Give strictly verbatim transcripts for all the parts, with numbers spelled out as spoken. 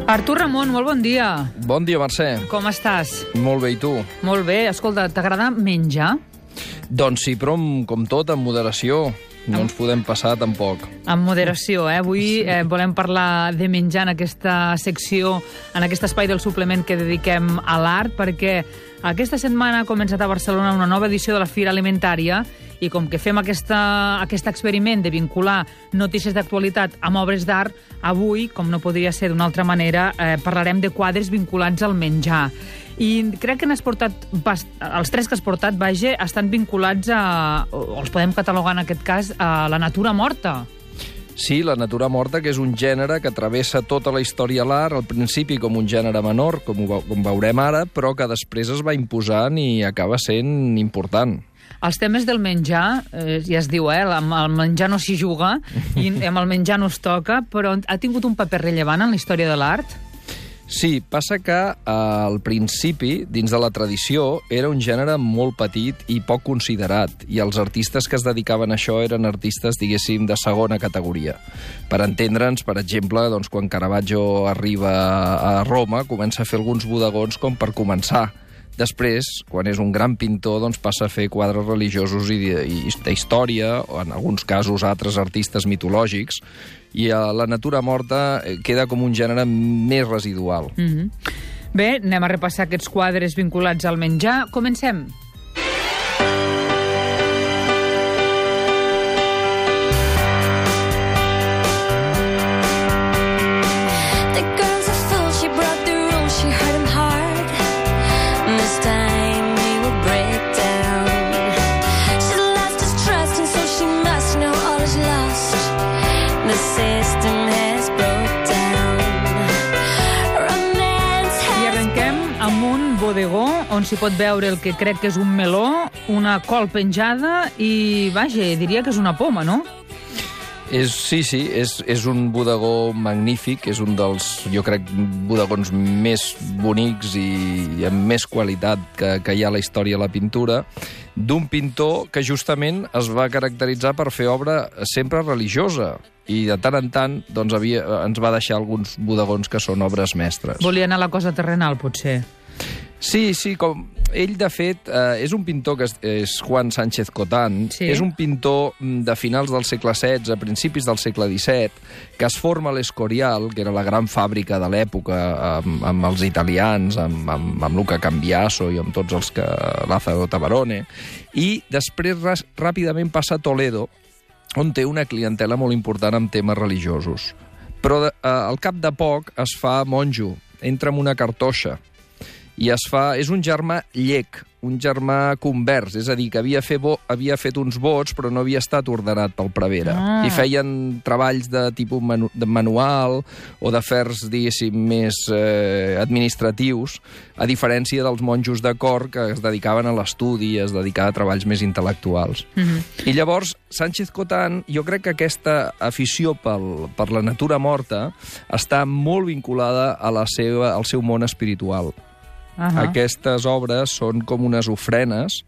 Artur Ramon, molt bon dia. Bon dia, Mercè. Com estàs? Molt bé, i tu? Molt bé. Escolta, t'agrada menjar? Doncs sí, però com tot, amb moderació. No ens podem passar tampoc. Amb moderació, eh? Avui eh, volem parlar de menjar en aquesta secció, en aquest espai del suplement que dediquem a l'art, perquè aquesta setmana ha començat a Barcelona una nova edició de la Fira Alimentària i com que fem aquesta, aquest experiment de vincular notícies d'actualitat amb obres d'art, avui, com no podria ser d'una altra manera, eh, parlarem de quadres vinculats al menjar. I crec que n'has portat, els tres que has portat, vaja, estan vinculats a, o els podem catalogar en aquest cas, a la natura morta. Sí, la natura morta, que és un gènere que travessa tota la història a l'art, al principi com un gènere menor, com, ho, com veurem ara, però que després es va imposant i acaba sent important. Els temes del menjar, eh, ja es diu, eh, amb el menjar no s'hi juga i amb el menjar no es toca, però ha tingut un paper rellevant en la història de l'art? Sí, passa que eh, al principi, dins de la tradició, era un gènere molt petit i poc considerat, i els artistes que es dedicaven a això eren artistes, diguéssim, de segona categoria. Per entendre'ns, per exemple, doncs, quan Caravaggio arriba a Roma, comença a fer alguns bodegons com per començar. Després, quan és un gran pintor, doncs passa a fer quadres religiosos i d'història, o en alguns casos altres artistes mitològics, i la natura morta queda com un gènere més residual. Mm-hmm. Bé, anem a repassar aquests quadres vinculats al menjar. Comencem. Bodegó, on s'hi pot veure el que crec que és un meló, una col penjada i, vaja, diria que és una poma, no? És, sí, sí, és, és un bodegó magnífic, és un dels, jo crec, bodegons més bonics i, i amb més qualitat que, que hi ha a la història de la pintura, d'un pintor que justament es va caracteritzar per fer obra sempre religiosa, i de tant en tant doncs, havia, ens va deixar alguns bodegons que són obres mestres. Volia anar a la cosa terrenal, potser. Sí, sí, com ell, de fet, eh, és un pintor que és, és Juan Sánchez Cotán, sí. És un pintor de finals del segle setze, a principis del segle disset, que es forma a l'Escorial, que era la gran fàbrica de l'època, amb, amb els italians, amb, amb, amb Luca Cambiaso i amb tots els que... Lázaro Tabarone, i després ràpidament passa a Toledo, on té una clientela molt important amb temes religiosos. Però de, eh, al cap de poc es fa monjo, entra en una cartoixa, i es fa... És un germà llec, un germà convers, és a dir, que havia, fe bo, havia fet uns vots però no havia estat ordenat pel prevere. Ah. I feien treballs de tipus manu, de manual o d'afers, diguéssim, més eh, administratius, a diferència dels monjos de cor que es dedicaven a l'estudi, es dedicaven a treballs més intel·lectuals. Mm-hmm. I llavors, Sánchez Cotán, jo crec que aquesta afició pel, per la natura morta està molt vinculada a la seva, al seu món espiritual. Uh-huh. Aquestes obres són com unes ofrenes,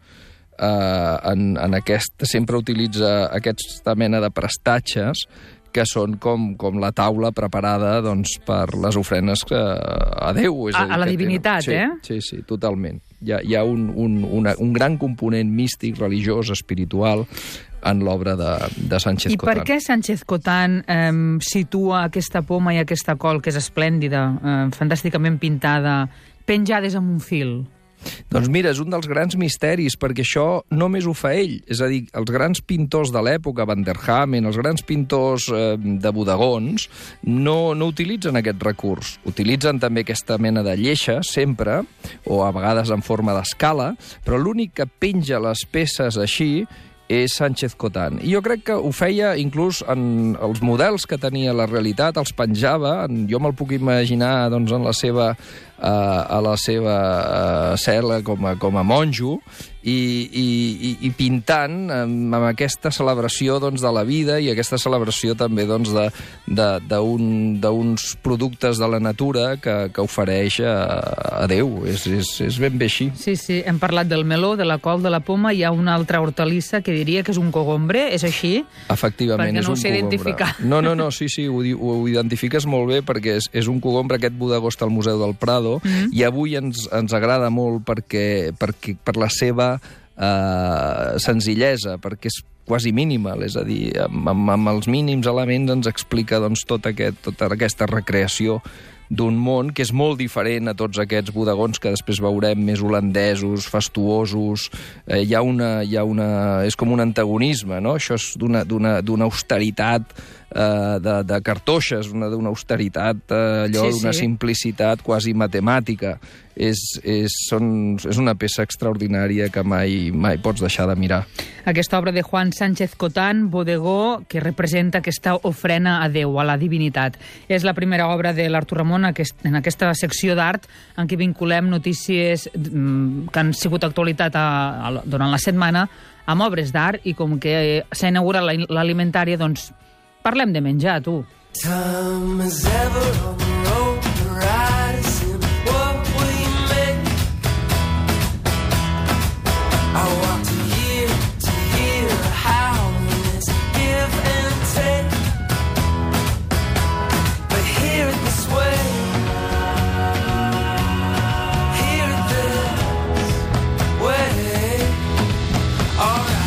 eh, en, en aquest, sempre utilitza aquesta mena de prestatges que són com, com la taula preparada doncs, per les ofrenes que, a Déu. És a, a, dir, a la divinitat, sí, eh? Sí, sí, totalment. Hi ha, hi ha un, un, una, un gran component místic, religiós, espiritual en l'obra de, de Sánchez I Cotán. I per què Sánchez Cotán eh, situa aquesta poma i aquesta col, que és esplèndida, eh, fantàsticament pintada, penjades amb un fil? Doncs mira, és un dels grans misteris, perquè això només ho fa ell. És a dir, els grans pintors de l'època, Van der Hamen, els grans pintors eh, de bodegons, no, no utilitzen aquest recurs. Utilitzen també aquesta mena de lleixa, sempre, o a vegades en forma d'escala, però l'únic que penja les peces així és Sánchez Cotán. I jo crec que ho feia inclús en els models que tenia la realitat, els penjava, en, jo me'l puc imaginar doncs, en la seva a la seva cel·la com a, com a monjo, i, i, i pintant amb, amb aquesta celebració doncs, de la vida i aquesta celebració també doncs, d'uns productes de la natura que, que ofereix a, a Déu. És, és, és ben bé així. Sí, sí, hem parlat del meló, de la col, de la poma, hi ha una altra hortalissa que diria que és un cogombre, és així? Efectivament, perquè és no un ho sé cogombre. identificar. No, no, no, sí, sí, ho, ho identifiques molt bé perquè és, és un cogombre, aquest bodegó està al Museu del Prado, mm-hmm. i avui ens, ens agrada molt perquè, perquè per la seva Uh, senzillesa, perquè és quasi mínimal, és a dir, amb, amb, amb els mínims elements ens explica doncs, tot aquest, tota aquesta recreació d'un món que és molt diferent a tots aquests bodegons que després veurem més holandesos, fastuosos. Eh, hi ha una, hi ha una, és com un antagonisme, no? Això és d'una, d'una, d'una austeritat eh, de, de cartoixes, una, d'una austeritat, eh, allò, sí, d'una sí. simplicitat quasi matemàtica. És, és, són, és una peça extraordinària que mai, mai pots deixar de mirar. Aquesta obra de Juan Sánchez Cotán, Bodegó, que representa aquesta ofrena a Déu, a la divinitat. És la primera obra de l'Artur Ramon en aquesta secció d'art en què vinculem notícies que han sigut actualitat a, a, durant la setmana amb obres d'art, i com que s'ha inaugurat l'alimentària, doncs parlem de menjar, tu. Time is ever on the road to rise in what we make. I want to hear, to hear how this give and take. But hear it this way, hear it this way. All right.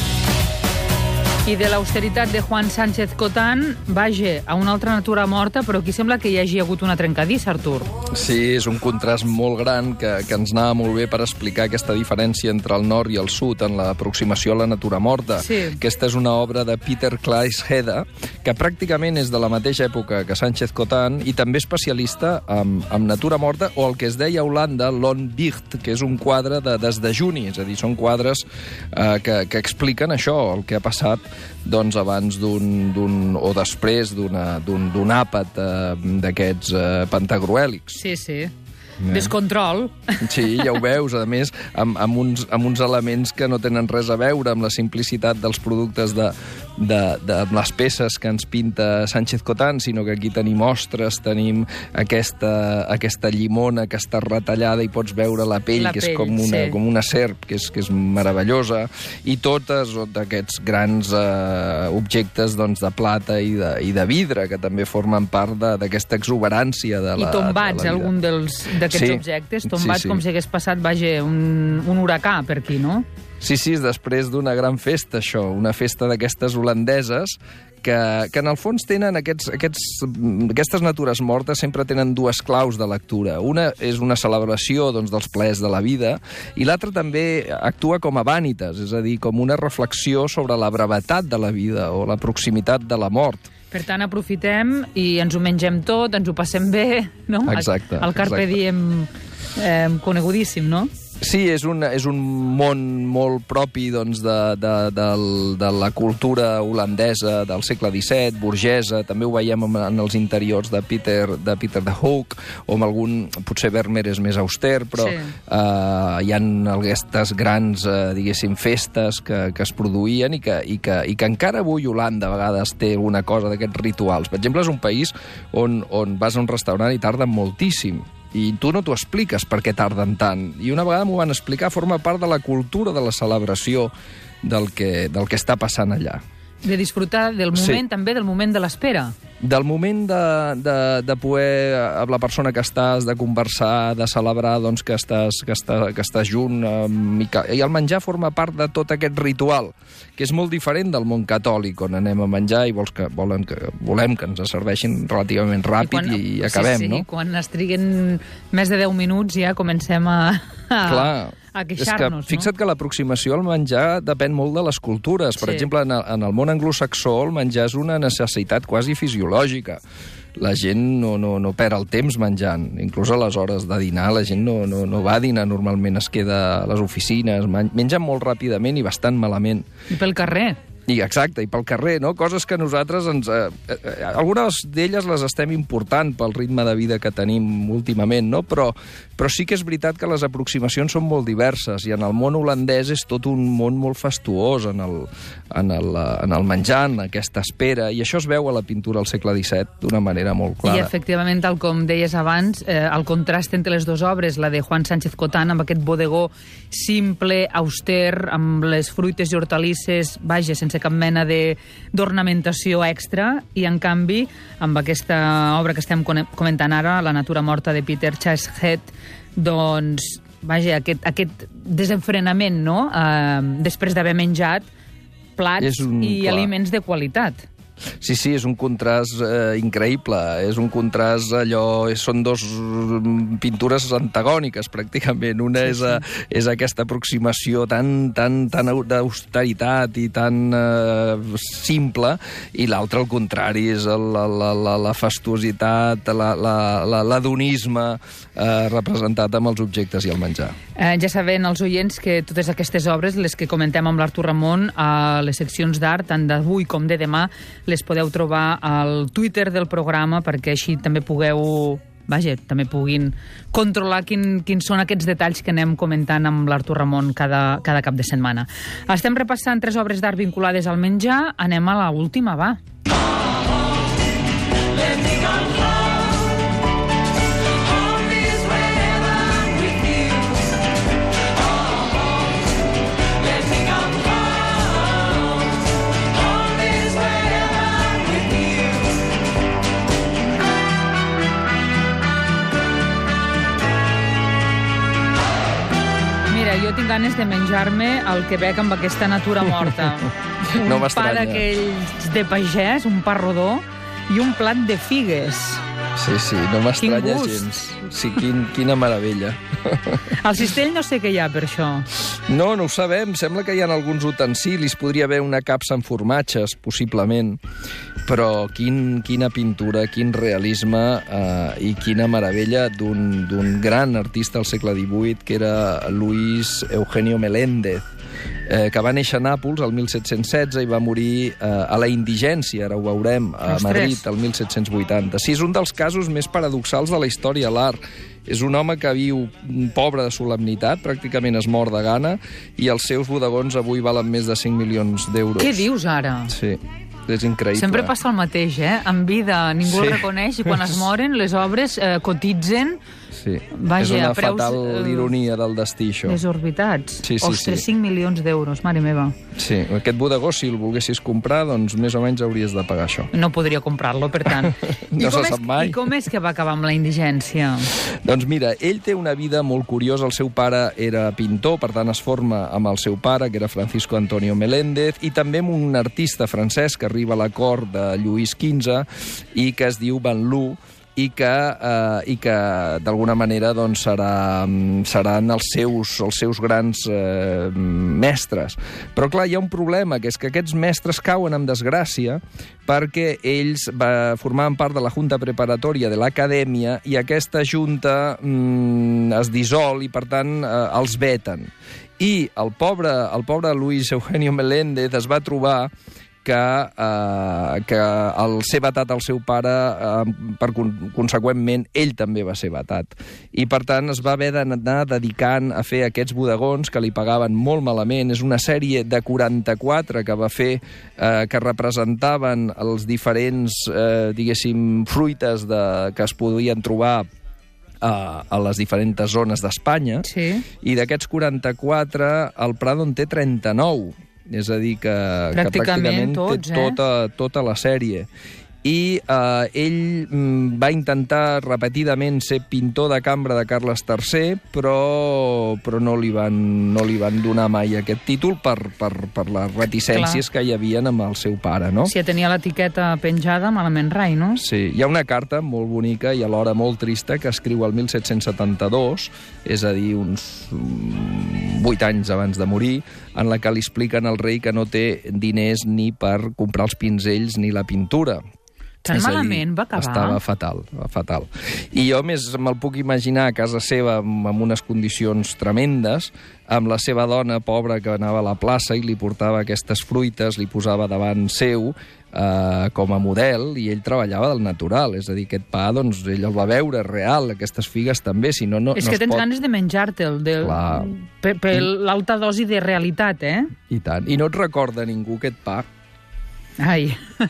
I de l'austeritat de Juan Sánchez Cotán, vaja, a una altra natura morta, però aquí sembla que hi hagi hagut una trencadissa, Artur. Sí, és un contrast molt gran que, que ens anava molt bé per explicar aquesta diferència entre el nord i el sud en l'aproximació a la natura morta. Sí. Aquesta és una obra de Peter Kleishede, que pràcticament és de la mateixa època que Sánchez Cotán i també especialista en, en natura morta, o el que es deia a Holanda l'Onbicht, que és un quadre de desdejuni, és a dir, són quadres eh, que, que expliquen això, el que ha passat doncs abans d'un, d'un o després d'un àpat eh, d'aquests eh, pantagruèlics. Sí, sí. Eh? Descontrol. Sí, ja ho veus, a més, amb, amb, uns, amb uns elements que no tenen res a veure amb la simplicitat dels productes de, de, de les peces que ens pinta Sánchez Cotán, sinó que aquí tenim ostres, tenim aquesta, aquesta llimona que està retallada i pots veure la pell, la que pell, és com una, sí. com una serp, que és, que és meravellosa, i totes d'aquests grans eh, objectes doncs, de plata i de, i de vidre, que també formen part d'aquesta exuberància de la, I tombats, de la vida. Algun dels d'aquests sí. objectes, tombats sí, sí. com si hagués passat, vaja, un, un huracà per aquí, no? Sí, sí, és després d'una gran festa, això, una festa d'aquestes holandeses, que, que en el fons tenen aquests, aquests, aquestes natures mortes sempre tenen dues claus de lectura. Una és una celebració doncs, dels plaers de la vida, i l'altra també actua com a vanitas, és a dir, com una reflexió sobre la brevetat de la vida o la proximitat de la mort. Per tant, aprofitem i ens ho mengem tot, ens ho passem bé, no? Exacte. El Carpe Diem eh, conegudíssim, no? Sí, és un, és un món molt propi doncs, de, de, de, de la cultura holandesa del segle disset, burgesa, també ho veiem en, en els interiors de Peter de, Peter de Hoek, o amb algun, potser Vermeer és més auster, però sí. eh, hi ha aquestes grans, eh, diguéssim, festes que, que es produïen i que, i, que, i que encara avui Holanda a vegades té alguna cosa d'aquests rituals. Per exemple, és un país on, on vas a un restaurant i tarden moltíssim, i tu no t'ho expliques per què tarden tant. I una vegada m'ho van explicar, forma part de la cultura de la celebració del que, del que està passant allà. De disfrutar del moment, sí. també del moment de l'espera. Del moment de, de, de poder, amb la persona que estàs, de conversar, de celebrar doncs, que, estàs, que, està, que estàs junt. Um, i, que, I el menjar forma part de tot aquest ritual, que és molt diferent del món catòlic, on anem a menjar i vols que, volen que, volem que ens serveixin relativament ràpid i, quan, i, i acabem, sí, sí, no? Quan es triguen més de deu minuts ja comencem a... a... Clar. a queixar-nos, és que, fixa't no? que l'aproximació al menjar depèn molt de les cultures. Per sí. exemple, en el, en el món anglosaxó el menjar és una necessitat quasi fisiològica. La gent no, no, no perd el temps menjant. Inclús a les hores de dinar la gent no, no, no va a dinar normalment, es queda a les oficines, mengen molt ràpidament i bastant malament. I pel carrer. I exacte, i pel carrer, no? Coses que nosaltres ens... Eh, eh, algunes d'elles les estem important pel ritme de vida que tenim últimament, no? Però, però sí que és veritat que les aproximacions són molt diverses i en el món holandès és tot un món molt fastuós en el, en el, en el menjar, en aquesta espera, i això es veu a la pintura al segle disset d'una manera molt clara. I efectivament, tal com deies abans, eh, el contrast entre les dues obres, la de Juan Sánchez Cotán, amb aquest bodegó simple, auster, amb les fruites i hortalisses, vaja, sense cap mena d'ornamentació extra, i en canvi, amb aquesta obra que estem comentant ara, La natura morta de Peter Chasheed, doncs, vaja, aquest, aquest desenfrenament, no?, eh, després d'haver menjat plats un, i clar. aliments de qualitat. Sí, sí, és un contrast eh, increïble. És un contrast allò... Són dos pintures antagòniques, pràcticament. Una sí, és, a, sí. és aquesta aproximació tan, tan, tan d'austeritat i tan eh, simple, i l'altra, al contrari, és la, la, la, la fastuositat, l'adonisme eh, representat amb els objectes i el menjar. Eh, ja saben els oients que totes aquestes obres, les que comentem amb l'Artur Ramon, a les seccions d'art, tant d'avui com de demà, les podeu trobar al Twitter del programa, perquè així també pugueu, vaja, també puguin controlar quin, quins són aquests detalls que anem comentant amb l'Artur Ramon cada, cada cap de setmana. Estem repassant tres obres d'art vinculades al menjar. Anem a l'última, va. Jo tinc ganes de menjar-me el que bec amb aquesta natura morta. Un no pa d'aquells de pagès, un pa rodó i un plat de figues. Sí, sí, no m'estranya gens. Sí, quin, quina meravella. Al cistell no sé què hi ha per això. No, no ho sabem. Sembla que hi ha alguns utensilis. Podria haver una capsa amb formatges, possiblement. Però quin, quina pintura, quin realisme eh, i quina meravella d'un gran artista del segle divuit, que era Luis Eugenio Meléndez, eh, que va néixer a Nàpols el mil set-cents setze i va morir eh, a la indigència, ara ho veurem, a Ostres. Madrid el mil set-cents vuitanta. Sí, és un dels casos més paradoxals de la història de l'art. És un home que viu pobre de solemnitat, pràcticament es mor de gana, i els seus bodegons avui valen més de cinc milions d'euros. Què dius ara? Sí, és increïble. Sempre passa el mateix, eh? En vida ningú sí. el reconeix i quan es moren les obres eh, cotitzen. Sí, vaja, és una preus, fatal eh, ironia del destí, això. Desorbitats. Sí, sí, Ostres, sí. cinc milions d'euros, mare meva. Sí, aquest bodegó, si el volguessis comprar, doncs més o menys hauries de pagar això. No podria comprar-lo, per tant. No I, com se és, sap mai. I com és que va acabar amb la indigència? Doncs mira, ell té una vida molt curiosa. El seu pare era pintor, per tant es forma amb el seu pare, que era Francisco Antonio Meléndez, i també amb un artista francès que arriba a la cort de Lluís quinze i que es diu Van Loo, i que, eh, i que d'alguna manera doncs, serà, seran els seus, els seus grans eh, mestres. Però clar, hi ha un problema, que és que aquests mestres cauen en desgràcia perquè ells va, formaven part de la junta preparatòria de l'acadèmia i aquesta junta mm, es dissol i per tant eh, els veten. I el pobre, el pobre Luis Eugenio Meléndez es va trobar que, eh, que el ser vetat el seu pare, eh, per con conseqüentment, ell també va ser vetat. I, per tant, es va haver d'anar dedicant a fer aquests bodegons que li pagaven molt malament. És una sèrie de quaranta-quatre que va fer, eh, que representaven els diferents, eh, diguéssim, fruites de, que es podien trobar a, a les diferents zones d'Espanya. Sí. I d'aquests quaranta-quatre, el Prado en té trenta-nou. És a dir, que pràcticament, que pràcticament tots, té tota, eh? tota la sèrie. I eh, ell mm, va intentar repetidament ser pintor de cambra de Carles tercer, però, però no, li van, no li van donar mai aquest títol per, per, per les reticències Clar. que hi havia amb el seu pare, no? Si tenia l'etiqueta penjada, malament rai, no? Sí, hi ha una carta molt bonica i alhora molt trista que escriu el mil set-cents setanta-dos, és a dir, uns vuit anys abans de morir, en la que li expliquen al rei que no té diners ni per comprar els pinzells ni la pintura. Tan És a dir, malament va acabar? Estava fatal, fatal. I jo més me'l puc imaginar a casa seva amb, amb unes condicions tremendes, amb la seva dona pobra que anava a la plaça i li portava aquestes fruites, li posava davant seu eh, com a model, i ell treballava del natural. És a dir, aquest pa, doncs, ell el va veure real, aquestes figues també, si no, no És no que tens pot... ganes de menjar-te'l, de... Clar. per, per l'alta dosi de realitat, eh? I tant. I no et recorda ningú aquest pa. Ai.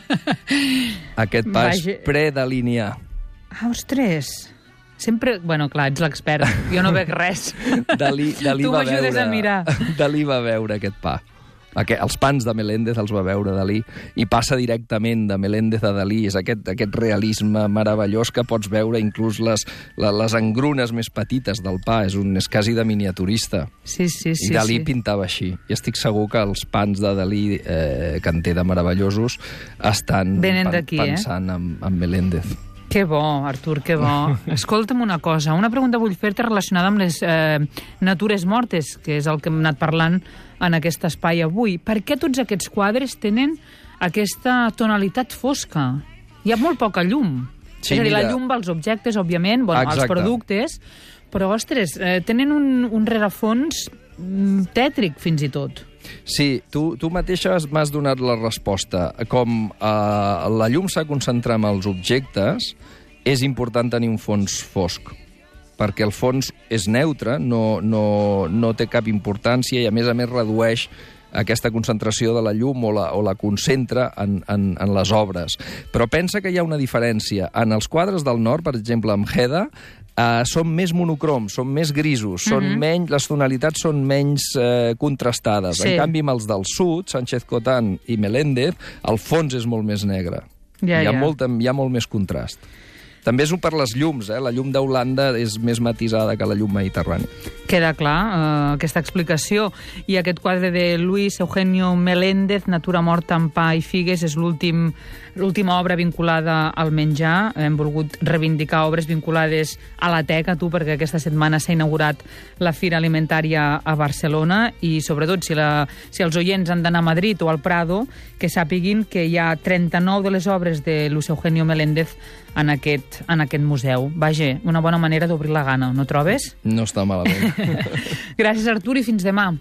Aquest pa Vaja. és predalinià. Ah, ostres. Sempre... Bueno, clar, ets l'expert. Jo no veig res. Dalí, Dalí Tu va m'ajudes veure, a mirar. Dalí va veure aquest pa. Aquest, els pans de Meléndez els va veure Dalí, i passa directament de Meléndez a Dalí. És aquest, aquest realisme meravellós que pots veure inclús les, les, les engrunes més petites del pa. És, un, és quasi de miniaturista. Sí, sí, sí. I Dalí sí. pintava així. I estic segur que els pans de Dalí, eh, que en té de meravellosos, estan Venen pen, d'aquí, eh? pensant en, en Meléndez. Que bo, Artur, que bo. Escolta'm una cosa, una pregunta vull fer-te relacionada amb les eh, natures mortes, que és el que hem anat parlant en aquest espai avui. Per què tots aquests quadres tenen aquesta tonalitat fosca? Hi ha molt poca llum. Sí, és a dir, mira... la llum als objectes, òbviament, bueno, als productes, però, ostres, eh, tenen un, un rerefons mm, tètric, fins i tot. Sí, tu, tu mateixa m'has donat la resposta. Com eh, la llum s'ha de concentrar en els objectes, és important tenir un fons fosc, perquè el fons és neutre, no, no, no té cap importància i, a més a més, redueix aquesta concentració de la llum o la, o la concentra en, en, en les obres. Però pensa que hi ha una diferència. En els quadres del nord, per exemple, amb Heda, Uh, són més monocroms, són més grisos, són Mhm. menys, les tonalitats són menys uh, contrastades. Sí. En canvi, amb els del sud, Sánchez Cotán i Meléndez, el fons és molt més negre. Ja, hi, ha ja. molt, hi ha molt més contrast. També és un per les llums, eh? La llum d'Holanda és més matisada que la llum mediterrània. Queda clar eh, aquesta explicació. I aquest quadre de Luis Eugenio Meléndez, Natura morta amb pa i figues, és l'últim l'última obra vinculada al menjar. Hem volgut reivindicar obres vinculades a la teca, tu, perquè aquesta setmana s'ha inaugurat la Fira Alimentària a Barcelona i, sobretot, si, la, si els oients han d'anar a Madrid o al Prado, que sàpiguin que hi ha trenta-nou de les obres de Luis Eugenio Meléndez en aquest, en aquest museu. Vaja, una bona manera d'obrir la gana, no trobes? No està malament. Gràcies, Artur, i fins demà.